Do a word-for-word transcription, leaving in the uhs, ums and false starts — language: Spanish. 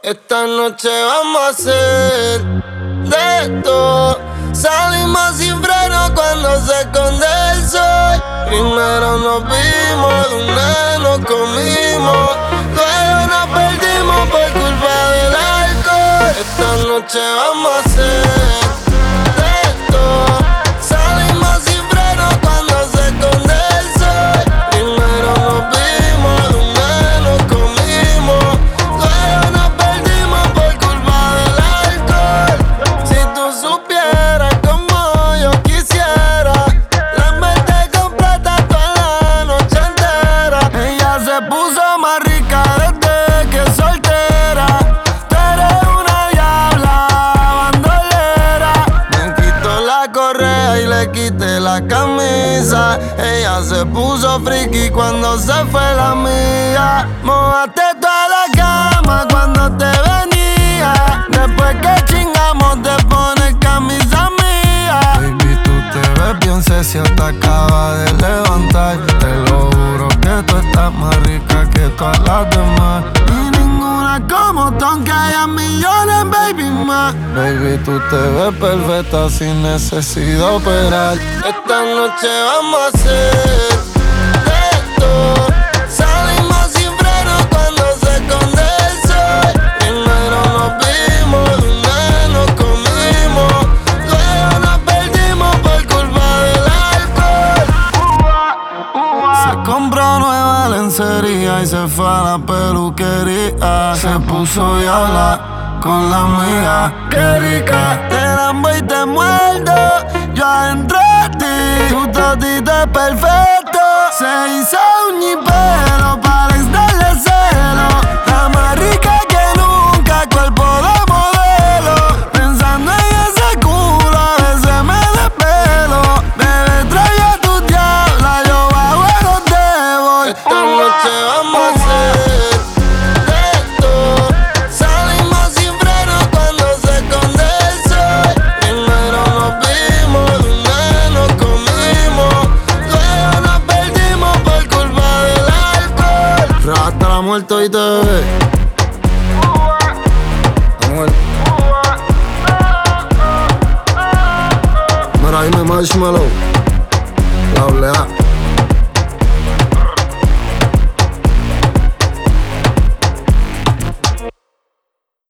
Esta noche vamos a hacer de todo. Salimos sin freno cuando se esconde el sol. Primero nos vimos, de una nos comimos, luego nos perdimos por culpa del alcohol. Esta noche vamos a hacer de todo. Salimos sin freno cuando se esconde el sol. Primero nos vimos, de una nos comimos, luego nos perdimos por culpa del alcohol. Si tú supieras como yo quisiera la mente completa toda la noche entera. Ella se puso más rica desde que es soltera. Tú eres una diabla bandolera. Me quito la correa y le quité la camisa. Ella se puso friki cuando se fue la mía. Mojaste toda la cama cuando te venía. Después que chingamos te pones camisa mía. Baby, tú te ves bien sexy, te acaba de levantar. Te lo juro que tú estás más rica que todas las demás. Y ninguna como tú, aunque haya millones, baby, más. Baby, tú te ves perfecta sin necesidad de operar. Esta noche vamos a hacer de todo. Salimos sin freno cuando se esconde el sol. Primero nos vimos, de una nos comimos, luego nos perdimos por culpa del alcohol. Se compró nueva lencería y se fue a la peluquería. Se puso diabla con la amiga. Qué rica, te lambo y te muerdo. Yo adentro de ti, tu totito es perfecto. Se hizo uña y pelo para darle celo. La más rica que nunca, cuerpo de modelo. Pensando en ese culo, a veces me desvelo. Bebé, trae a tu diabla, yo bajo los debo. Esta noche vamos a hacer de todo. Salimos sin freno cuando se esconde el sol. Primero nos vimos, de una nos comimos, luego nos perdimos por culpa del alcohol. Rasta la muerte y te ve. La muerte. Mira, ahí me marshmallow. La doble A.